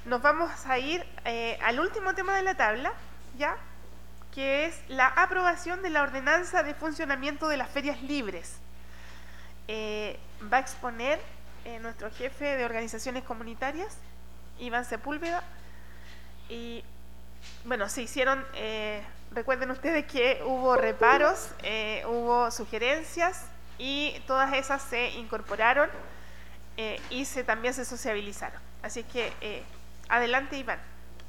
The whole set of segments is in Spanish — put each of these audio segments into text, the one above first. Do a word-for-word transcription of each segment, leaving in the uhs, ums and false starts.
nos vamos a ir eh, al último tema de la tabla, ¿ya? Que es la aprobación de la ordenanza de funcionamiento de las ferias libres. Eh, va a exponer eh, nuestro jefe de organizaciones comunitarias, Iván Sepúlveda, y bueno, se hicieron, eh, recuerden ustedes que hubo reparos, eh, hubo sugerencias y todas esas se incorporaron eh, y se, también se sociabilizaron. Así que eh, adelante, Iván.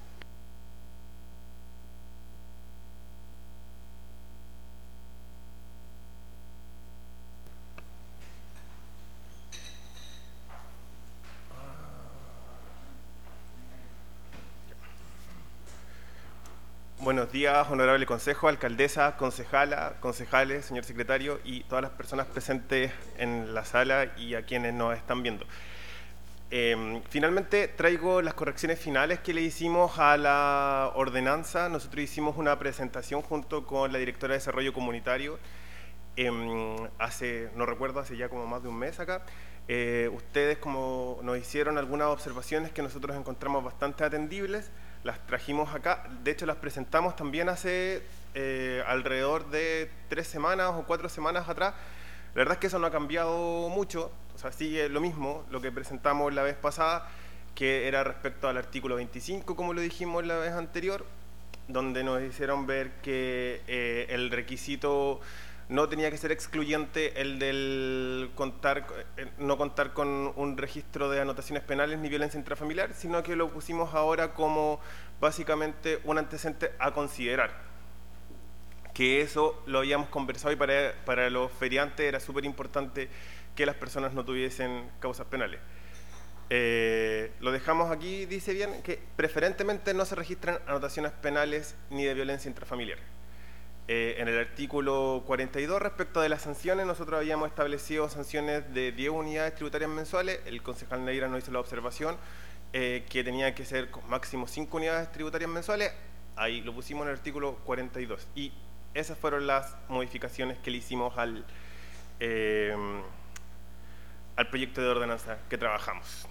Buenos días, honorable consejo, alcaldesa, concejala, concejales, señor secretario y todas las personas presentes en la sala y a quienes nos están viendo. Eh, finalmente traigo las correcciones finales que le hicimos a la ordenanza. Nosotros hicimos una presentación junto con la directora de Desarrollo Comunitario eh, hace, no recuerdo, hace ya como más de un mes acá. Eh, ustedes como nos hicieron algunas observaciones que nosotros encontramos bastante atendibles, las trajimos acá, de hecho las presentamos también hace eh, alrededor de tres semanas o cuatro semanas atrás. La verdad es que eso no ha cambiado mucho, o sea, sigue lo mismo, lo que presentamos la vez pasada, que era respecto al artículo veinticinco, como lo dijimos la vez anterior, donde nos hicieron ver que eh, el requisito no tenía que ser excluyente el del contar, no contar con un registro de anotaciones penales ni violencia intrafamiliar, sino que lo pusimos ahora como básicamente un antecedente a considerar. Que eso lo habíamos conversado y para, para los feriantes era súper importante que las personas no tuviesen causas penales. Eh, lo dejamos aquí, dice bien, que preferentemente no se registran anotaciones penales ni de violencia intrafamiliar. Eh, en el artículo cuarenta y dos, respecto de las sanciones, nosotros habíamos establecido sanciones de diez unidades tributarias mensuales. El concejal Neira nos hizo la observación eh, que tenía que ser con máximo cinco unidades tributarias mensuales. Ahí lo pusimos en el artículo cuarenta y dos. Y esas fueron las modificaciones que le hicimos al, eh, al proyecto de ordenanza que trabajamos.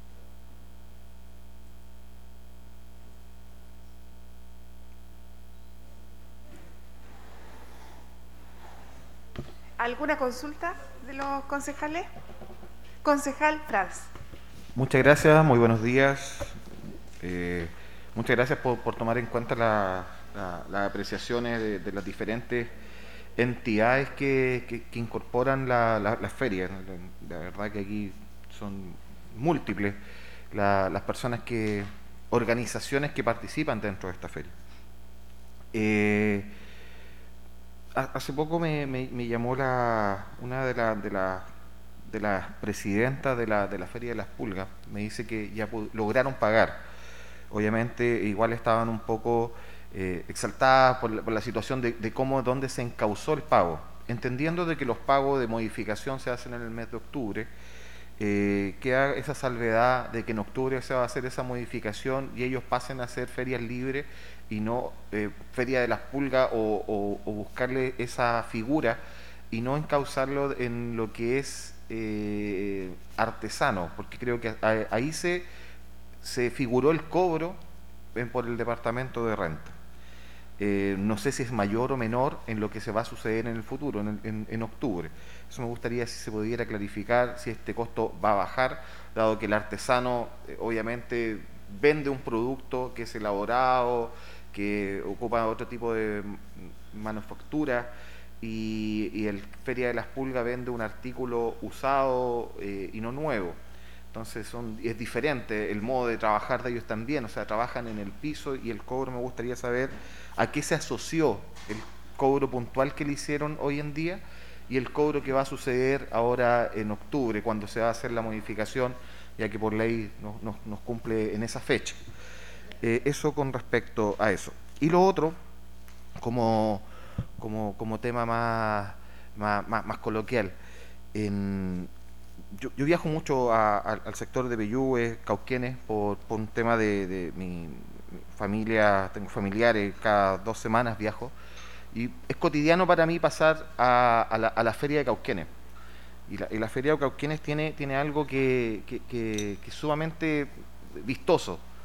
¿Alguna consulta de los concejales? Concejal Franz. Muchas gracias, muy buenos días. Eh, muchas gracias por, por tomar en cuenta la, la, las apreciaciones de, de las diferentes entidades que, que, que incorporan la, la, las ferias. La, la verdad que aquí son múltiples la, las personas que, organizaciones que participan dentro de esta feria. Eh, Hace poco me, me, me llamó la, una de las de la, de las presidentas de la, de la Feria de las Pulgas, me dice que ya lograron pagar. Obviamente igual estaban un poco eh, exaltadas por la, por la situación de, de cómo, dónde se encauzó el pago, entendiendo de que los pagos de modificación se hacen en el mes de octubre. Eh, queda esa salvedad de que en octubre se va a hacer esa modificación y ellos pasen a hacer ferias libres y no eh, feria de las pulgas o, o, o buscarle esa figura y no encauzarlo en lo que es eh, artesano, porque creo que ahí se, se figuró el cobro en, por el departamento de renta. Eh, no sé si es mayor o menor en lo que se va a suceder en el futuro, en, en, en octubre. Eso me gustaría si se pudiera clarificar si este costo va a bajar, dado que el artesano eh, obviamente vende un producto que es elaborado, que ocupa otro tipo de manufactura, y, y el Feria de las Pulgas vende un artículo usado eh, y no nuevo. Entonces son, es diferente el modo de trabajar de ellos también, o sea, trabajan en el piso y el cobro, me gustaría saber a qué se asoció el cobro puntual que le hicieron hoy en día y el cobro que va a suceder ahora en octubre, cuando se va a hacer la modificación, ya que por ley nos, nos, nos cumple en esa fecha. Eh, eso con respecto a eso. Y lo otro, como, como, como tema más, más, más, más coloquial, en, yo, yo viajo mucho a, a, al sector de Peyúgue, Cauquenes, por, por un tema de, de mi familia, tengo familiares, cada dos semanas viajo, y es cotidiano para mí pasar a, a, la, a la feria de Cauquenes. Y la, y la feria de Cauquenes tiene, tiene algo que, que, que, que es sumamente vistoso.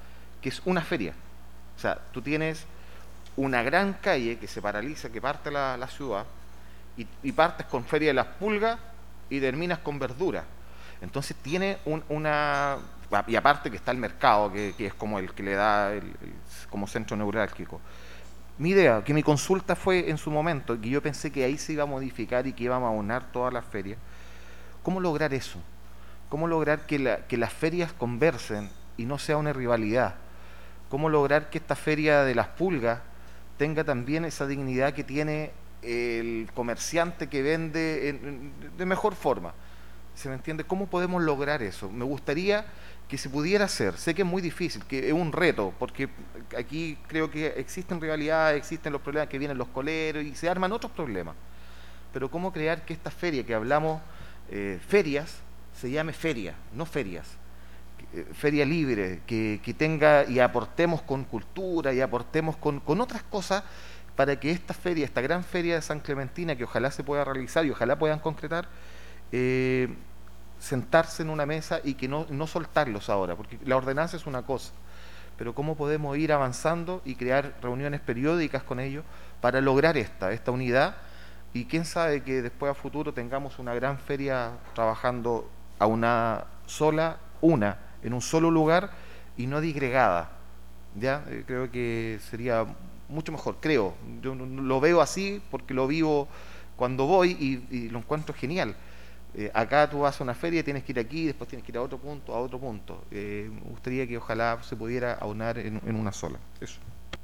que es una feria. O sea, tú tienes una gran calle que se paraliza, que parte la, la ciudad, y, y partes con Feria de las Pulgas y terminas con verdura. Entonces tiene un, una... Y aparte que está el mercado, que, que es como el que le da el, el, como centro neurálgico. Mi idea, que mi consulta fue en su momento, que yo pensé que ahí se iba a modificar y que íbamos a aunar todas las ferias. ¿Cómo lograr eso? ¿Cómo lograr que, la, que las ferias conversen y no sea una rivalidad? ¿Cómo lograr que esta feria de las pulgas tenga también esa dignidad que tiene el comerciante que vende en, de mejor forma? ¿Se me entiende? ¿Cómo podemos lograr eso? Me gustaría que se pudiera hacer. Sé que es muy difícil, que es un reto, porque aquí creo que existen rivalidades, existen los problemas que vienen los coleros y se arman otros problemas. Pero ¿cómo crear que esta feria que hablamos, eh, ferias, se llame feria, no ferias? Feria libre, que, que tenga y aportemos con cultura y aportemos con, con otras cosas para que esta feria, esta gran feria de San Clementina, que ojalá se pueda realizar y ojalá puedan concretar, eh, sentarse en una mesa y que no, no soltarlos ahora, porque la ordenanza es una cosa, pero cómo podemos ir avanzando y crear reuniones periódicas con ellos para lograr esta, esta unidad, y quién sabe que después a futuro tengamos una gran feria trabajando a una sola, una, en un solo lugar y no disgregada. ¿Ya? Eh, creo que sería mucho mejor, creo. Yo no, no, lo veo así porque lo vivo cuando voy y, y lo encuentro genial. Eh, acá tú vas a una feria, tienes que ir aquí, después tienes que ir a otro punto, a otro punto. Eh, me gustaría que ojalá se pudiera aunar en, en una sola. Eso.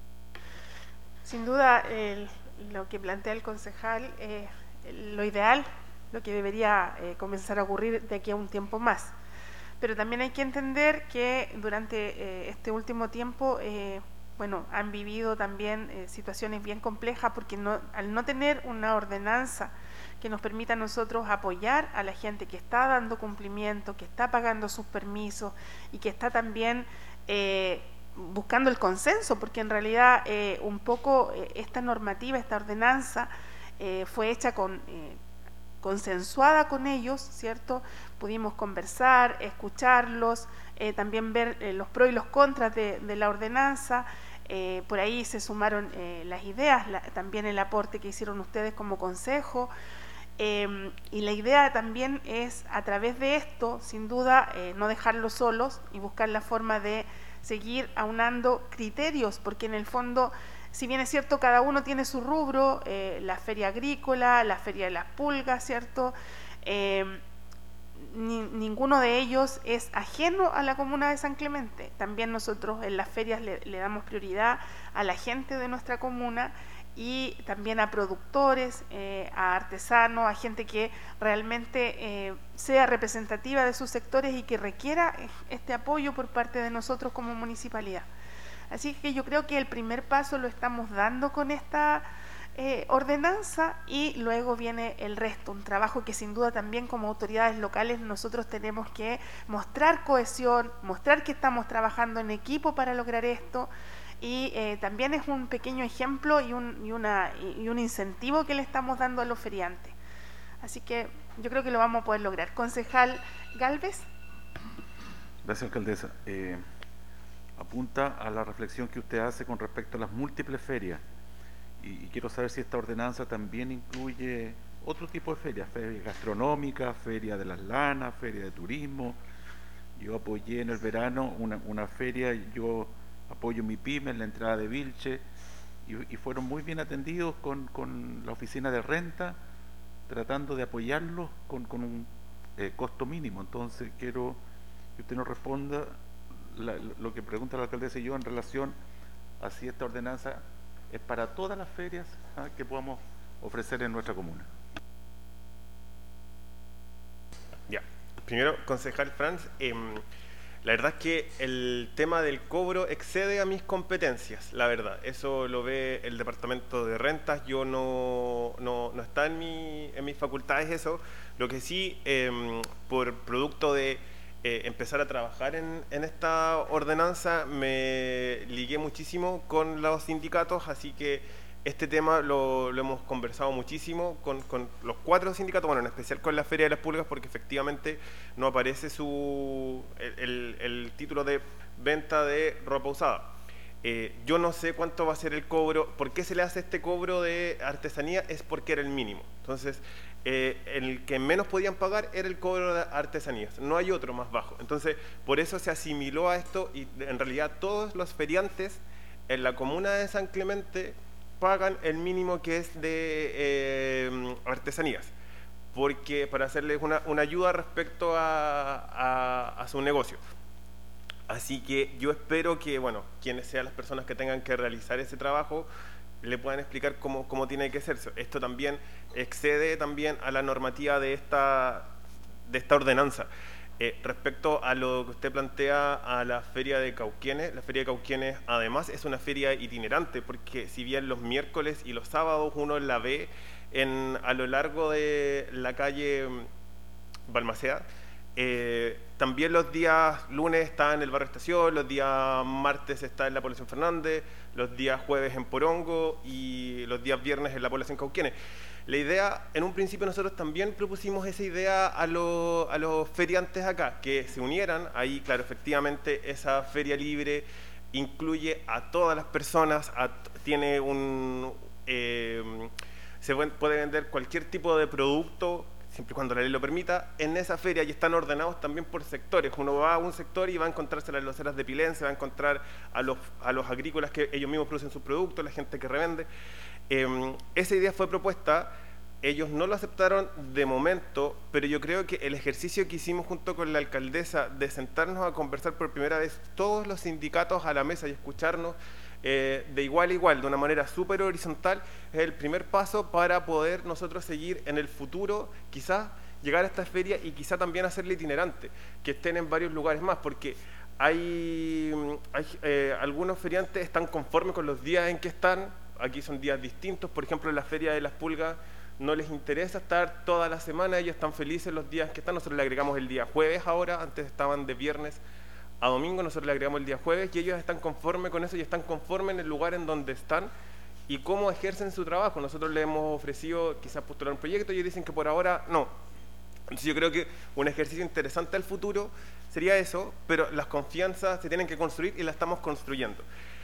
Sin duda, el, lo que plantea el concejal es eh, lo ideal, lo que debería eh, comenzar a ocurrir de aquí a un tiempo más. Pero también hay que entender que durante eh, este último tiempo, eh, bueno, han vivido también eh, situaciones bien complejas porque no, al no tener una ordenanza que nos permita a nosotros apoyar a la gente que está dando cumplimiento, que está pagando sus permisos y que está también eh, buscando el consenso, porque en realidad eh, un poco eh, esta normativa, esta ordenanza eh, fue hecha con... Eh, consensuada con ellos, ¿cierto? Pudimos conversar, escucharlos, eh, también ver eh, los pros y los contras de, de la ordenanza, eh, por ahí se sumaron eh, las ideas, la, también el aporte que hicieron ustedes como consejo, eh, y la idea también es, a través de esto, sin duda, eh, no dejarlos solos y buscar la forma de seguir aunando criterios, porque en el fondo, si bien es cierto, cada uno tiene su rubro, eh, la feria agrícola, la feria de las pulgas, ¿cierto? Eh, ni, ninguno de ellos es ajeno a la comuna de San Clemente. También nosotros en las ferias le, le damos prioridad a la gente de nuestra comuna y también a productores, eh, a artesanos, a gente que realmente eh, sea representativa de sus sectores y que requiera este apoyo por parte de nosotros como municipalidad. Así que yo creo que el primer paso lo estamos dando con esta eh, ordenanza y luego viene el resto, un trabajo que sin duda también como autoridades locales nosotros tenemos que mostrar cohesión, mostrar que estamos trabajando en equipo para lograr esto y eh, también es un pequeño ejemplo y un, y, una, y un incentivo que le estamos dando a los feriantes. Así que yo creo que lo vamos a poder lograr. Concejal Gálvez. Gracias, alcaldesa. Eh... apunta a la reflexión que usted hace con respecto a las múltiples ferias y, y quiero saber si esta ordenanza también incluye otro tipo de ferias, ferias gastronómicas, feria de las lanas, feria de turismo. Yo apoyé en el verano una, una feria, yo apoyo mi pyme en la entrada de Vilche y, y fueron muy bien atendidos con, con la oficina de renta, tratando de apoyarlos con, con un eh, costo mínimo. Entonces quiero que usted nos responda La, lo que pregunta la alcaldesa y yo en relación a si esta ordenanza es para todas las ferias ¿ah? que podamos ofrecer en nuestra comuna. Ya, primero, concejal Franz, eh, la verdad es que el tema del cobro excede a mis competencias, la verdad, eso lo ve el departamento de rentas, yo no, no, no está en, mi, en mis facultades eso, lo que sí, eh, por producto de Eh, empezar a trabajar en, en esta ordenanza me ligué muchísimo con los sindicatos, así que este tema lo, lo hemos conversado muchísimo con, con los cuatro sindicatos, bueno, en especial con la Feria de las Pulgas, porque efectivamente no aparece su el, el, el título de venta de ropa usada. Eh, yo no sé cuánto va a ser el cobro. ¿Por qué se le hace este cobro de artesanía? Es porque era el mínimo. Entonces, eh, el que menos podían pagar era el cobro de artesanías. No hay otro más bajo. Entonces, por eso se asimiló a esto y en realidad todos los feriantes en la comuna de San Clemente pagan el mínimo que es de eh, artesanías, porque para hacerles una, una ayuda respecto a, a, a su negocio. Así que yo espero que, bueno, quienes sean las personas que tengan que realizar ese trabajo le puedan explicar cómo, cómo tiene que hacerse. Esto también excede también a la normativa de esta, de esta ordenanza. Eh, respecto a lo que usted plantea a la feria de Cauquenes, la feria de Cauquenes además es una feria itinerante, porque si bien los miércoles y los sábados uno la ve en, a lo largo de la calle Balmaceda, Eh, también los días lunes está en el barrio Estación, los días martes está en la población Fernández, los días jueves en Porongo y los días viernes en la población Cauquenes. La idea, en un principio nosotros también propusimos esa idea a, lo, a los feriantes acá, que se unieran. Ahí, claro, efectivamente esa feria libre incluye a todas las personas, a, tiene un... Eh, se puede vender cualquier tipo de producto, siempre y cuando la ley lo permita, en esa feria, y están ordenados también por sectores. Uno va a un sector y va a encontrarse las loceras de Pilense, va a encontrar a los, a los agrícolas que ellos mismos producen sus productos, la gente que revende. Eh, esa idea fue propuesta, ellos no lo aceptaron de momento, pero yo creo que el ejercicio que hicimos junto con la alcaldesa de sentarnos a conversar por primera vez todos los sindicatos a la mesa y escucharnos eh, de igual a igual, de una manera súper horizontal, es el primer paso para poder nosotros seguir en el futuro, quizás llegar a esta feria y quizá también hacerla itinerante, que estén en varios lugares más, porque hay, hay eh, algunos feriantes están conformes con los días en que están. Aquí son días distintos, por ejemplo en la feria de las pulgas no les interesa estar toda la semana, ellos están felices los días que están. Nosotros le agregamos el día jueves ahora, antes estaban de viernes a domingo, nosotros le agregamos el día jueves y ellos están conformes con eso y están conformes en el lugar en donde están y cómo ejercen su trabajo. Nosotros les hemos ofrecido quizás postular un proyecto y ellos dicen que por ahora no. Entonces yo creo que un ejercicio interesante al futuro sería eso, pero las confianzas se tienen que construir y las estamos construyendo.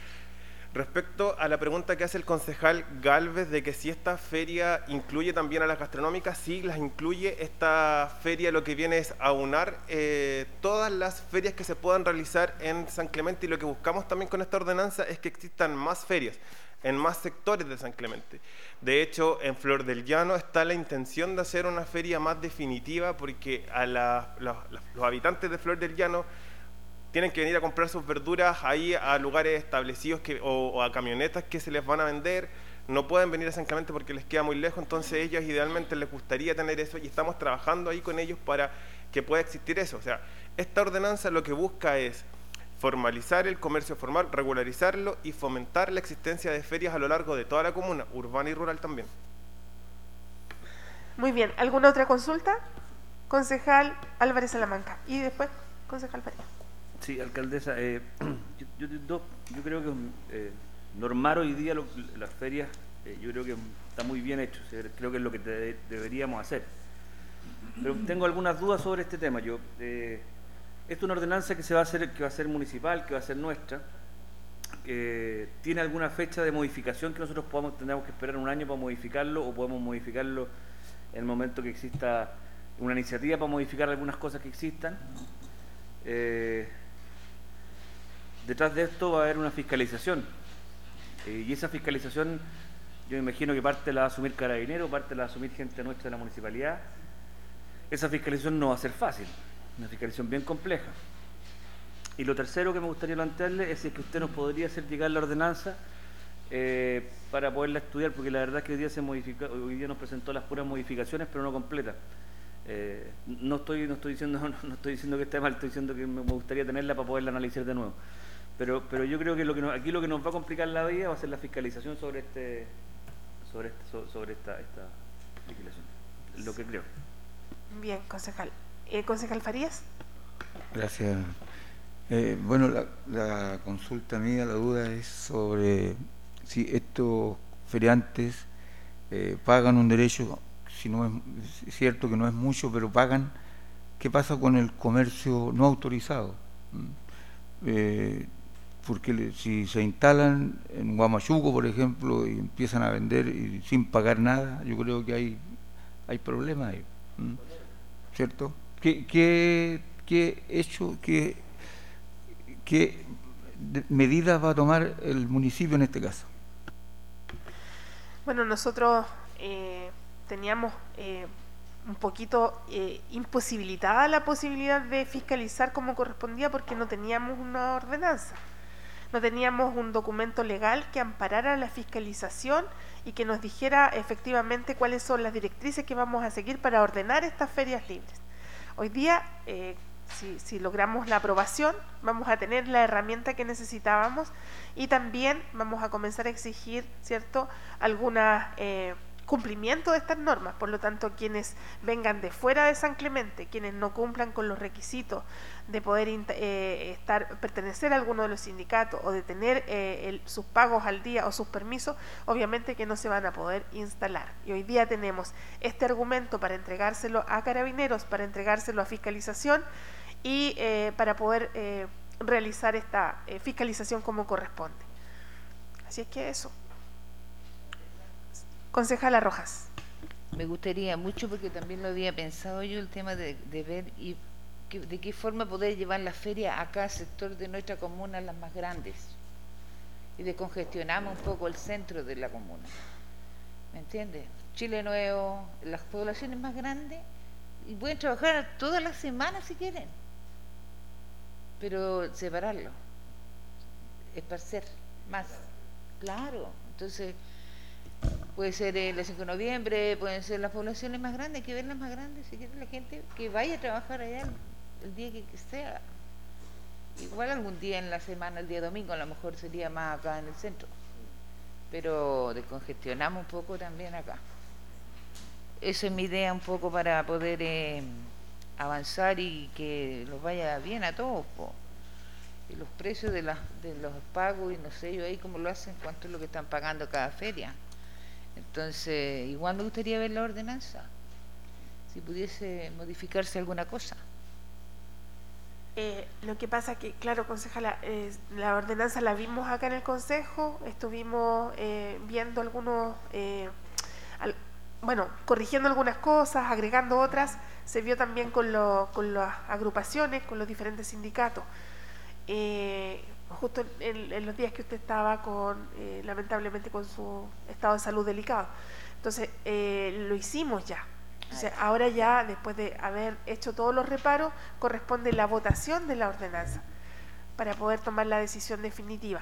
Respecto a la pregunta que hace el concejal Galvez de que si esta feria incluye también a las gastronómicas, sí, las incluye. Esta feria lo que viene es aunar eh, todas las ferias que se puedan realizar en San Clemente, y lo que buscamos también con esta ordenanza es que existan más ferias en más sectores de San Clemente. De hecho, en Flor del Llano está la intención de hacer una feria más definitiva, porque a la, la, la, los habitantes de Flor del Llano tienen que venir a comprar sus verduras ahí a lugares establecidos que, o, o a camionetas que se les van a vender. No pueden venir a San Clemente porque les queda muy lejos, entonces ellos idealmente les gustaría tener eso y estamos trabajando ahí con ellos para que pueda existir eso. O sea, esta ordenanza lo que busca es formalizar el comercio formal, regularizarlo y fomentar la existencia de ferias a lo largo de toda la comuna, urbana y rural también. Muy bien, ¿alguna otra consulta? Concejal Álvarez Salamanca y después concejal Faría. Sí, alcaldesa, eh, yo, yo, yo, yo creo que eh, normar hoy día lo, las ferias, eh, yo creo que está muy bien hecho, o sea, creo que es lo que te, deberíamos hacer. Pero tengo algunas dudas sobre este tema. Yo, eh, esto es una ordenanza que se va a hacer, que va a ser municipal, que va a ser nuestra. Eh, ¿Tiene alguna fecha de modificación que nosotros podamos, tengamos que esperar un año para modificarlo, o podemos modificarlo en el momento que exista una iniciativa para modificar algunas cosas que existan? Eh, Detrás de esto va a haber una fiscalización, eh, y esa fiscalización yo me imagino que parte la va a asumir Carabineros, parte la va a asumir gente nuestra de la municipalidad. Esa fiscalización no va a ser fácil, una fiscalización bien compleja. Y lo tercero que me gustaría plantearle es si es que usted nos podría hacer llegar la ordenanza eh, para poderla estudiar, porque la verdad es que hoy día, se modifica, hoy día nos presentó las puras modificaciones pero no completas. Eh, no estoy no estoy diciendo no, no estoy diciendo que esté mal, estoy diciendo que me gustaría tenerla para poderla analizar de nuevo. Pero, pero yo creo que, lo que nos, aquí lo que nos va a complicar la vida va a ser la fiscalización sobre este, sobre este, sobre, sobre esta, esta legislación. Lo que creo. Bien, concejal. Eh, concejal Farías. Gracias. Eh, bueno, la, la consulta mía, la duda es sobre si estos feriantes eh, pagan un derecho, si no es, es cierto que no es mucho, pero pagan. ¿Qué pasa con el comercio no autorizado? eh, porque le- si se instalan en Huamachuco, por ejemplo, y empiezan a vender y sin pagar nada, yo creo que hay, hay problemas ahí, ¿m? ¿Cierto? ¿Qué, qué, qué hecho, qué, qué de- medidas va a tomar el municipio en este caso? Bueno, nosotros eh, teníamos eh, un poquito eh, imposibilitada la posibilidad de fiscalizar como correspondía porque no teníamos una ordenanza. No teníamos un documento legal que amparara la fiscalización y que nos dijera efectivamente cuáles son las directrices que vamos a seguir para ordenar estas ferias libres. Hoy día, eh, si, si logramos la aprobación, vamos a tener la herramienta que necesitábamos y también vamos a comenzar a exigir, ¿cierto?, algunas eh, cumplimiento de estas normas. Por lo tanto, quienes vengan de fuera de San Clemente, quienes no cumplan con los requisitos de poder eh, estar pertenecer a alguno de los sindicatos o de tener eh, el, sus pagos al día o sus permisos, obviamente que no se van a poder instalar. Y hoy día tenemos este argumento para entregárselo a Carabineros, para entregárselo a Fiscalización y eh, para poder eh, realizar esta eh, fiscalización como corresponde. Así es que eso. Concejala Rojas. Me gustaría mucho, porque también lo había pensado yo, el tema de, de ver y que, de qué forma poder llevar la feria a cada sector de nuestra comuna, las más grandes, y descongestionamos un poco el centro de la comuna. ¿Me entiendes? Chile Nuevo, las poblaciones más grandes, y pueden trabajar todas las semanas si quieren, pero separarlo, esparcer más, claro. Entonces puede ser el cinco de noviembre, pueden ser las poblaciones más grandes, hay que verlas más grandes, si quiere la gente que vaya a trabajar allá el, el día que, que sea. Igual algún día en la semana, el día domingo, a lo mejor sería más acá en el centro, pero descongestionamos un poco también acá. Esa es mi idea un poco para poder eh, avanzar y que los vaya bien a todos, po. Y los precios de, las, de los pagos, y no sé yo ahí cómo lo hacen, cuánto es lo que están pagando cada feria. Entonces, igual me gustaría ver la ordenanza, si pudiese modificarse alguna cosa. Eh, lo que pasa que, claro, concejala, eh, la ordenanza la vimos acá en el Consejo, estuvimos eh, viendo algunos, eh, al, bueno, corrigiendo algunas cosas, agregando otras, se vio también con, lo, con las agrupaciones, con los diferentes sindicatos. Eh, justo en, en los días que usted estaba con, eh, lamentablemente, con su estado de salud delicado. Entonces, eh, lo hicimos ya. Entonces, ahora ya, después de haber hecho todos los reparos, corresponde la votación de la ordenanza para poder tomar la decisión definitiva.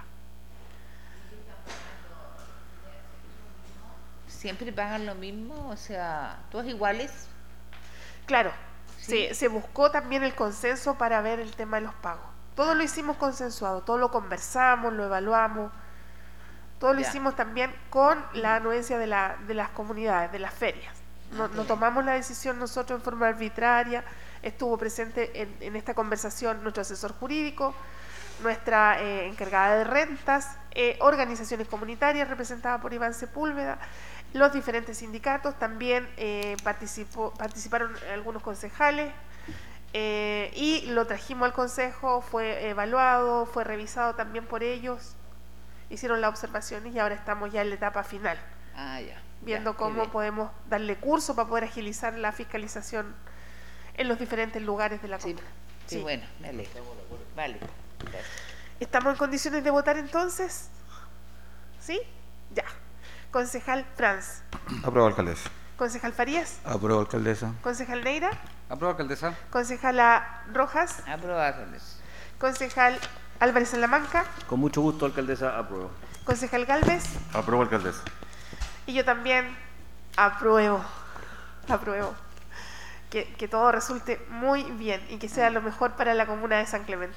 ¿Siempre pagan lo mismo? O sea, ¿todos iguales? Claro, Sí. se, se buscó también el consenso para ver el tema de los pagos. Todo lo hicimos consensuado, todo lo conversamos, lo evaluamos, todo lo Ya. hicimos también con la anuencia de, la, de las comunidades, de las ferias. No, no tomamos la decisión nosotros en forma arbitraria, estuvo presente en, en esta conversación nuestro asesor jurídico, nuestra eh, encargada de rentas, eh, organizaciones comunitarias representadas por Iván Sepúlveda, los diferentes sindicatos, también eh, participó, participaron algunos concejales, eh, y lo trajimos al consejo, fue evaluado, fue revisado también por ellos, hicieron las observaciones y ahora estamos ya en la etapa final, Ah, ya. viendo ya, qué cómo bien. podemos darle curso para poder agilizar la fiscalización en los diferentes lugares de la Sí, comuna. sí, Sí. bueno, me alegro. Vale, gracias. ¿Estamos en condiciones de votar entonces? ¿Sí? Ya. Concejal Franz, Aprobado, alcaldesa. concejal Farías, Apruebo, alcaldesa. concejal Neira, Aprueba, alcaldesa. concejala Rojas, Aprobarles. concejal Álvarez Salamanca, Con mucho gusto, alcaldesa, apruebo. concejal Galvez, Apruebo, alcaldesa. y yo también apruebo, apruebo. Que, que todo resulte muy bien y que sea lo mejor para la comuna de San Clemente.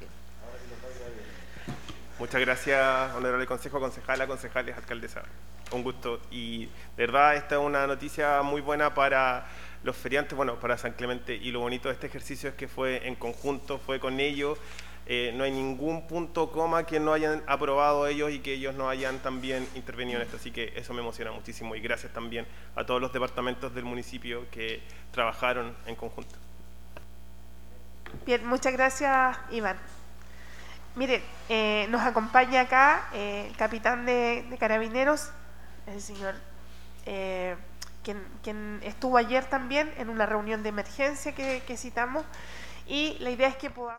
Muchas gracias, honorable consejo, concejala, concejales, alcaldesa. Un gusto. Y de verdad, esta es una noticia muy buena para los feriantes, bueno, para San Clemente. Y lo bonito de este ejercicio es que fue en conjunto, fue con ellos. Eh, no hay ningún punto coma que no hayan aprobado ellos y que ellos no hayan también intervenido en esto. Así que eso me emociona muchísimo. Y gracias también a todos los departamentos del municipio que trabajaron en conjunto. Bien, muchas gracias, Iván. Miren, eh, nos acompaña acá eh, el capitán de, de Carabineros, el señor, eh, quien, quien estuvo ayer también en una reunión de emergencia que, que citamos, y la idea es que podamos...